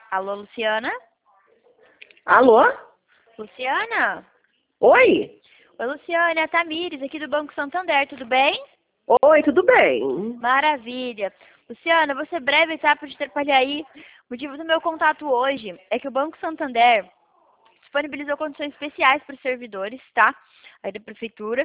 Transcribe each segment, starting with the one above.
Alô, Luciana? Alô? Luciana? Oi? Oi, Luciana, é a Tamires, aqui do Banco Santander, tudo bem? Oi, tudo bem? Maravilha. Luciana, vou ser breve, tá? Para te atrapalhar aí. O motivo do meu contato hoje é que o Banco Santander disponibilizou condições especiais para os servidores, tá? Aí da prefeitura.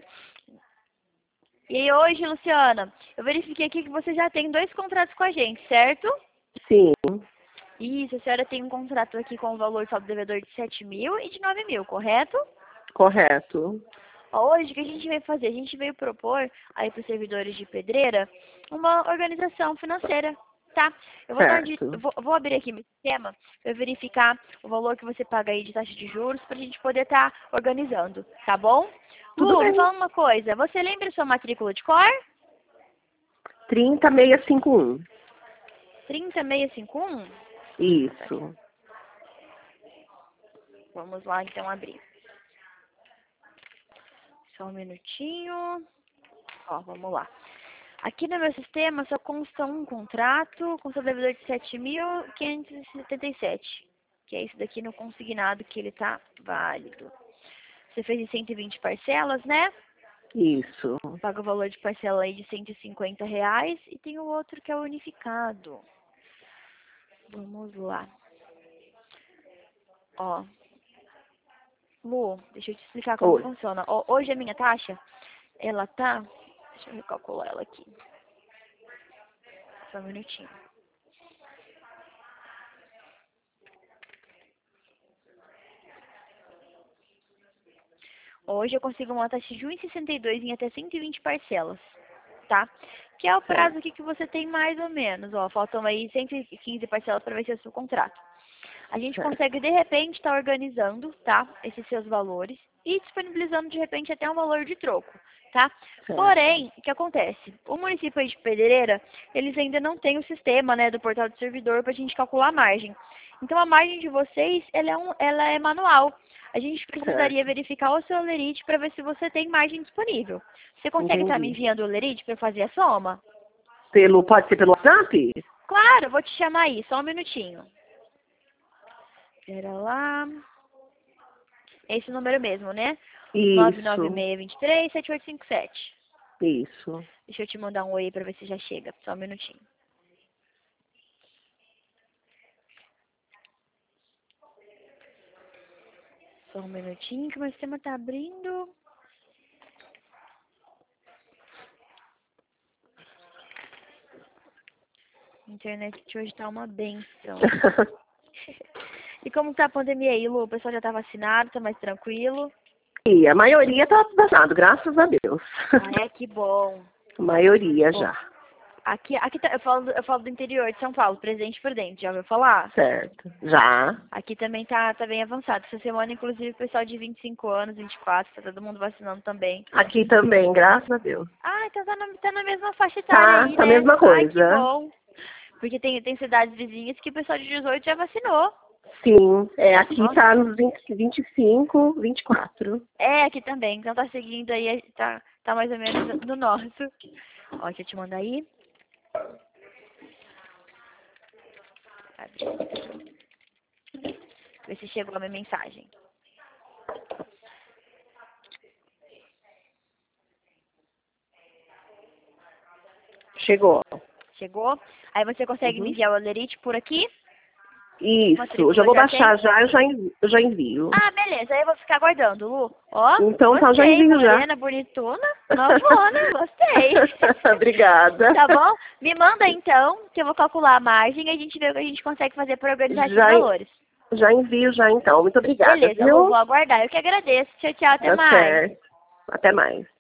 E hoje, Luciana, eu verifiquei aqui que você já tem 2 contratos com a gente, certo? Sim, Isso, a senhora tem um contrato aqui com o valor saldo devedor de 7.000 e de 9.000, correto? correto. Ó, hoje, o que a gente veio fazer? A gente veio propor aí para os servidores de pedreira uma organização financeira, tá? Eu vou, Certo. vou abrir aqui meu sistema para verificar o valor que você paga aí de taxa de juros para a gente poder estar organizando, tá bom? Tudo Lu, me bem. fala uma coisa, você lembra sua matrícula de cor? 30651. 30651? Isso. Vamos lá então abrir. Só um minutinho. Ó, vamos lá. Aqui no meu sistema só consta um contrato com seu devedor de 7.577, que é esse daqui no consignado que ele tá válido. Você fez em 120 parcelas, né? Isso. Paga o valor de parcela aí de R$ 150 e tem o outro que é o unificado. Vamos lá. Ó, Lu, deixa eu te explicar como Oi. funciona. Ó, hoje a minha taxa, ela tá... Deixa eu recalcular ela aqui. Só um minutinho. Hoje eu consigo uma taxa de 1,62 em até 120 parcelas, tá? Que é o prazo Certo. aqui que você tem mais ou menos, ó. Faltam aí 115 parcelas para vencer o seu contrato. A gente Certo. consegue, de repente, estar organizando, tá? Esses seus valores e disponibilizando, de repente, até um valor de troco, tá? Certo. Porém, o que acontece? O município aí de Pedreira, eles ainda não têm o sistema, né, do portal do servidor para a gente calcular a margem. Então, a margem de vocês, ela é manual. A gente precisaria Certo. verificar o seu Olerite para ver se você tem margem disponível. Você consegue estar me Entendi. enviando o Olerite para eu fazer a soma? Pode ser pelo WhatsApp? Claro, eu vou te chamar aí, só um minutinho. Pera lá. É esse número mesmo, né? Isso. 996237857. Isso. Deixa eu te mandar um oi aí pra ver se já chega. Só um minutinho. Só um minutinho que o meu sistema tá abrindo. A internet de hoje tá uma benção. E como tá a pandemia aí, Lu? O pessoal já tá vacinado, tá mais tranquilo? E a maioria tá vacinado, graças a Deus. Ah, é, que bom. A maioria Bom, já. aqui tá, eu falo do interior de São Paulo, Presidente Prudente, já ouviu falar? Certo. Já. Aqui também tá bem avançado. Essa semana, inclusive, o pessoal de 25 anos, 24, tá todo mundo vacinando também. Aqui também, graças a Deus. Ah, então tá na mesma faixa etária Tá, aí, tá a né? mesma Ai, que coisa. bom. Porque tem cidades vizinhas que o pessoal de 18 já vacinou. Sim, aqui Nossa. tá nos 25, 24. É, aqui também. Então tá seguindo aí, tá mais ou menos no nosso. Ó, deixa eu te mandar aí. Abre. Ver se chegou a minha mensagem. Chegou. Chegou? Aí você consegue me Uhum. enviar o Olerite por aqui? Isso, eu já Matrícula vou já tem? baixar já, eu já envio. Ah, beleza. Aí eu vou ficar aguardando, Lu. Ó, Então tá, eu já gostei. envio já. Morena, bonitona, novona. Gostei. Obrigada. Tá bom? Me manda então, que eu vou calcular a margem e a gente vê o que a gente consegue fazer para organizar esses Já, valores. já envio já então. Muito obrigada, Beleza, Lu, vou viu? aguardar. Eu que agradeço. Tchau, tchau. Até Tá mais. certo. Até mais.